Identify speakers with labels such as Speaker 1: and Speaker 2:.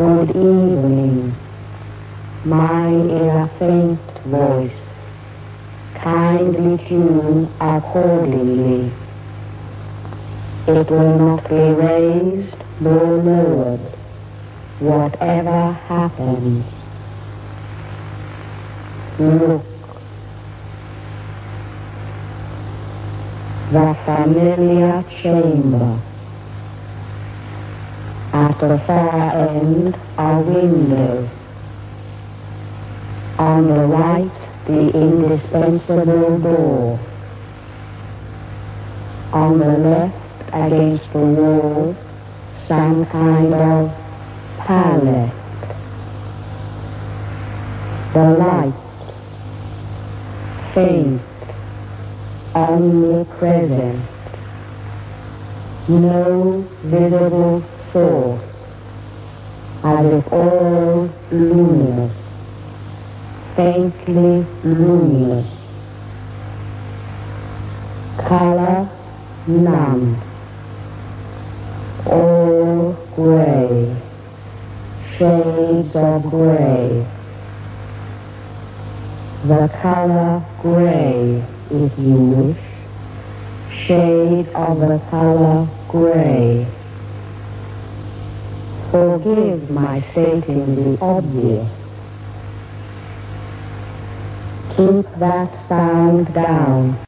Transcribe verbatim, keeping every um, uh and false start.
Speaker 1: Good evening. Mine is a faint voice. Kindly tune accordingly. It will not be raised nor lowered, whatever happens. Look. The familiar chamber. At the far end, a window. On the right, the indispensable door. On the left, against the wall, some kind of palette. The light, faint, omnipresent. No visible source, as if all luminous, faintly luminous. Color, none. All gray, shades of gray. The color gray, if you wish, shades of the color gray. Forgive my stating the obvious. Keep that sound down.